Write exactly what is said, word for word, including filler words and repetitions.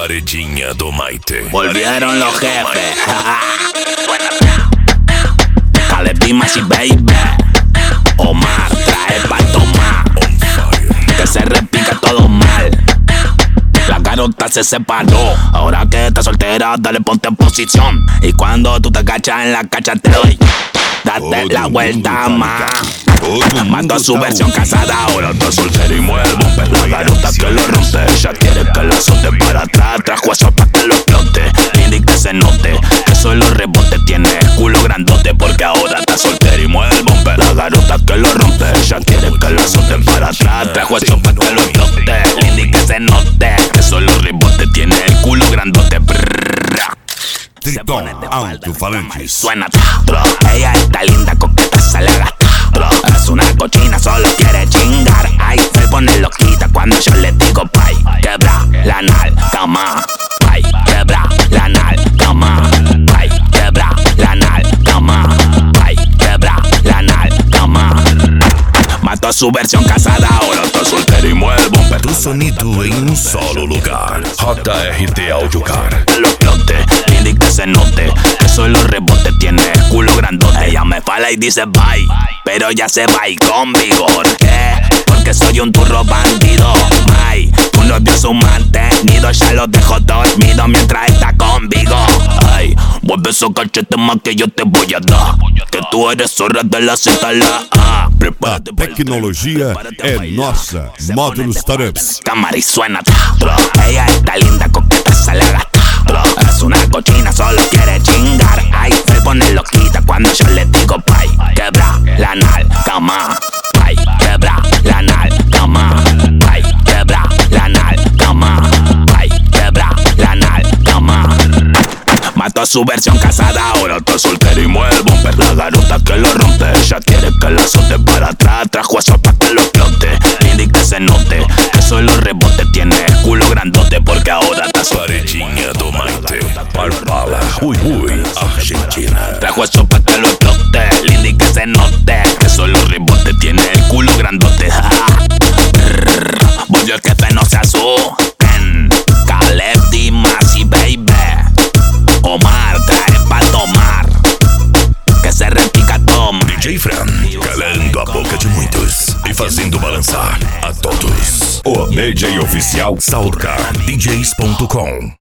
Paredinha do Maite. Volvieron los jefes. Caleb Dimas y Baby. Omar trae pa' tomar. Que se repica todo mal. La garota se separó. Ahora que estás soltera, dale ponte en posición. Y cuando tú te cachas en la cacha te doy. Date la vuelta más. Mando a su versión casada. Ahora está soltera y mueve. La garota que lo rompe. Ella quiere que la azote para atrás. Trajo eso pa' que lo explote. Lindy que se note que solo rebote. Tiene el culo grandote porque ahora está soltera y mueve el bumper. La garota que lo rompe. Ella quiere que la azote para atrás. Trajo eso pa' que lo explote. Lindy que se note que solo rebote. Tiene el culo grandote. Triton Alto-Falantes. Suena tro. Ella está linda, coqueta, se le gasta tro. Es una cochina, solo quiere chingar. Ay, se pone loquita cuando yo le digo pay. Quebra la nalga más. Pay, quebra la nalga más. Pay, quebra la nalga más. Pay, quebra la nalga más. Mató su versión casada, ahora está soltero y mueve el bumper. Tu sonido em um solo lugar. J R T Audiocar. Que lo explote, Lindy que se note que solo rebote. Tiene el culo grandote. Ella me fala y dice bye, pero ya se va y con vigor. ¿Qué? Porque soy un turro bandido. Ay, tu novio es un mantenido. Ya lo dejo dormido mientras está conmigo. Ay, vuelve esos cachetes más que yo te voy a dar. Que tú eres zorra de la Z la A. A tecnologia é nossa. Módulos Startups. Cámara y suena tro. Ella está linda, coqueta, se le gasta tro. Es una cochina, solo quiere chingar. Ay, se pone loquita cuando yo le digo pay. Quebra la nalga más. Pay, quebra la nalga más. Pay, quebra la nalga más. Pay, quebra la nalga más. Mató su versión casada, ahora está soltero y mueve el bumper. La garota que lo rompe, ella quiere que la azote para atrás. Trajo eso pa' que lo explote. Lindy que se note que solo rebote. Tiene el culo grandote porque ahora está Paredinha do Maite. Parpala, ui ui, Argentina. Trajo eso pa' que lo explote. Lindy que se note que solo rebote. Tiene el culo grandote. Volvió el jefe, no se asusten. Caleb Dimas y Baby. Omar trae pa' tomar. Que se repica toma. D J Fran, calando a boca de muitos e fazendo balançar a todos. O D J oficial Soundcar D Js ponto com.